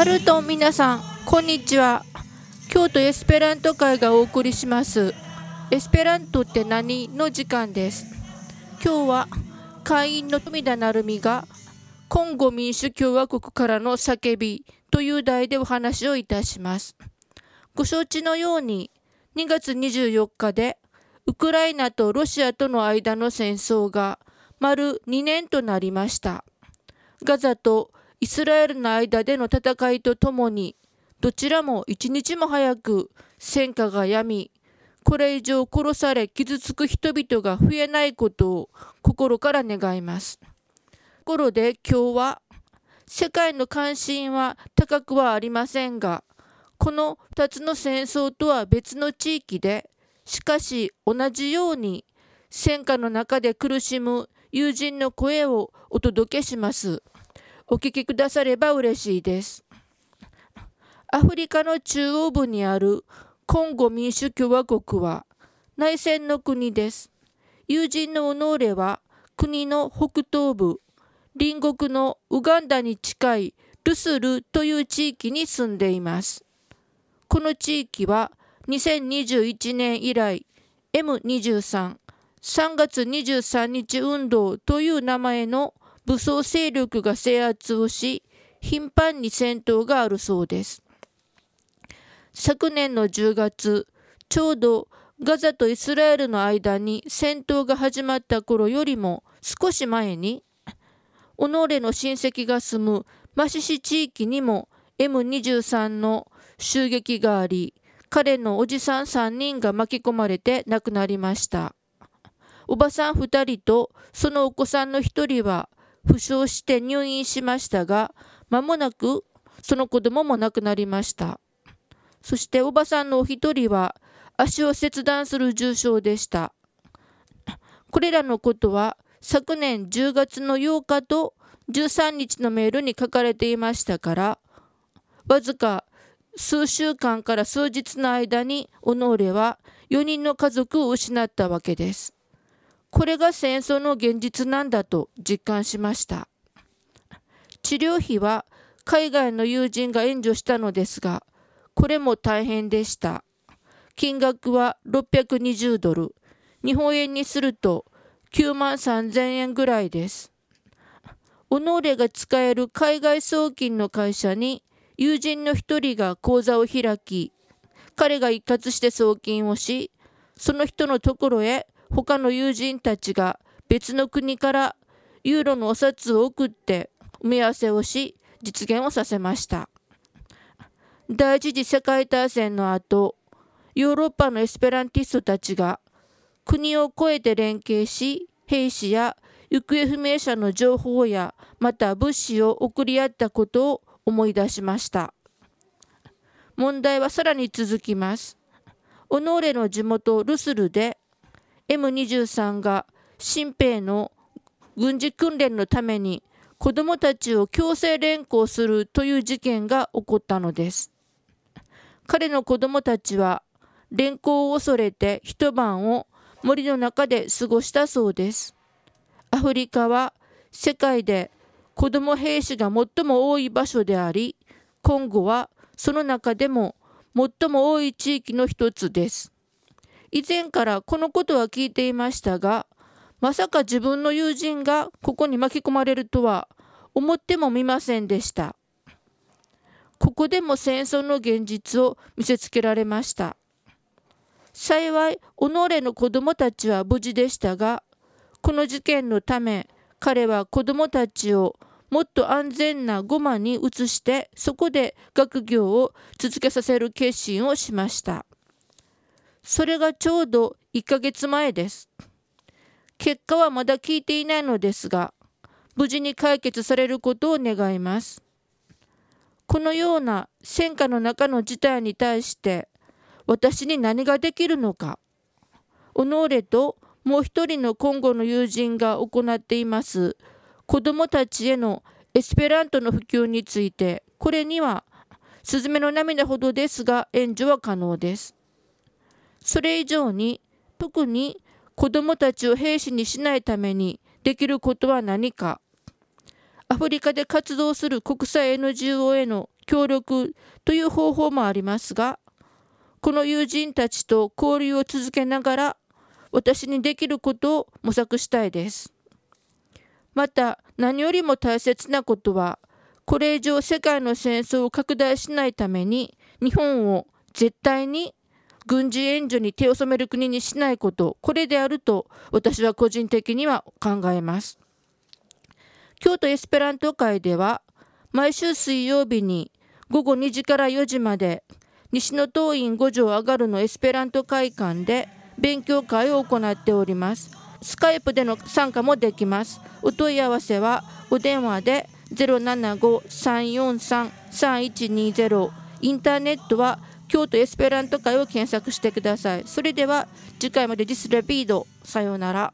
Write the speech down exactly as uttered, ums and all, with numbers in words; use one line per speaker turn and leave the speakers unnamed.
サルトン皆さん、こんにちは。京都エスペラント会がお送りしますエスペラントって何の時間です。今日は会員の富田成美がコンゴ民主共和国からの叫びという題でお話をいたします。ご承知のようににがつにじゅうよっかでウクライナとロシアとの間の戦争が丸にねんとなりました。ガザとイスラエルの間での戦いとともに、どちらも一日も早く戦火がやみ、これ以上殺され傷つく人々が増えないことを心から願います。ところで今日は、世界の関心は高くはありませんが、このふたつの戦争とは別の地域で、しかし同じように戦火の中で苦しむ友人の声をお届けします。お聞きくだされば嬉しいです。アフリカの中央部にあるコンゴ民主共和国は内戦の国です。友人のオノーレは国の北東部、隣国のウガンダに近いルスルという地域に住んでいます。この地域はにせんにじゅういちねん以来 エムにじゅうさん、さんがつにじゅうさんにち運動という名前の武装勢力が制圧をし、頻繁に戦闘があるそうです。昨年のじゅうがつ、ちょうどガザとイスラエルの間に戦闘が始まった頃よりも少し前に、オノーレの親戚が住むマシシ地域にも エムにじゅうさん の襲撃があり、彼のおじさんさんにんが巻き込まれて亡くなりました。おばさんふたりとそのお子さんのひとりは負傷して入院しましたが、間もなくその子供も亡くなりました。そしておばさんのお一人は足を切断する重傷でした。これらのことは昨年じゅうがつのようかとじゅうさんにちのメールに書かれていましたから、わずか数週間から数日の間にオノーレはよにんの家族を失ったわけです。これが戦争の現実なんだと実感しました。治療費は海外の友人が援助したのですが、これも大変でした。金額はろっぴゃくにじゅうドル、日本円にするときゅうまんさんぜんえんぐらいです。オノーレが使える海外送金の会社に友人の一人が口座を開き、彼が一括して送金をし、その人のところへ他の友人たちが別の国からユーロのお札を送って埋め合わせをし、実現をさせました。第一次世界大戦の後、ヨーロッパのエスペランティストたちが国を越えて連携し、兵士や行方不明者の情報やまた物資を送り合ったことを思い出しました。問題はさらに続きます。オノーレの地元ルスルでエムにじゅうさん が新兵の軍事訓練のために子どもたちを強制連行するという事件が起こったのです。彼の子どもたちは連行を恐れて一晩を森の中で過ごしたそうです。アフリカは世界で子ども兵士が最も多い場所であり、コンゴはその中でも最も多い地域の一つです。以前からこのことは聞いていましたが、まさか自分の友人がここに巻き込まれるとは思ってもみませんでした。ここでも戦争の現実を見せつけられました。幸い、オノーレの子供たちは無事でしたが、この事件のため、彼は子供たちをもっと安全なゴマに移して、そこで学業を続けさせる決心をしました。それがちょうどいっかげつまえです。結果はまだ聞いていないのですが、無事に解決されることを願います。このような戦火の中の事態に対して、私に何ができるのか。オノーレともう一人のコンゴの友人が行っています子どもたちへのエスペラントの普及について、これにはスズメの涙ほどですが援助は可能です。それ以上に、特に子どもたちを兵士にしないためにできることは何か。アフリカで活動する国際 エヌジーオー への協力という方法もありますが、この友人たちと交流を続けながら私にできることを模索したいです。また何よりも大切なことは、これ以上世界の戦争を拡大しないために日本を絶対に軍事援助に手を染める国にしないこと、これであると私は個人的には考えます。京都エスペラント会では毎週水曜日にごごにじからよじまで西の東院ご条上がるのエスペラント会館で勉強会を行っております。スカイプでの参加もできます。お問い合わせはお電話で ゼロななご さんよんさん さんいちにゼロ、インターネットは京都エスペラント会を検索してください。それでは次回までディスレビード、さようなら。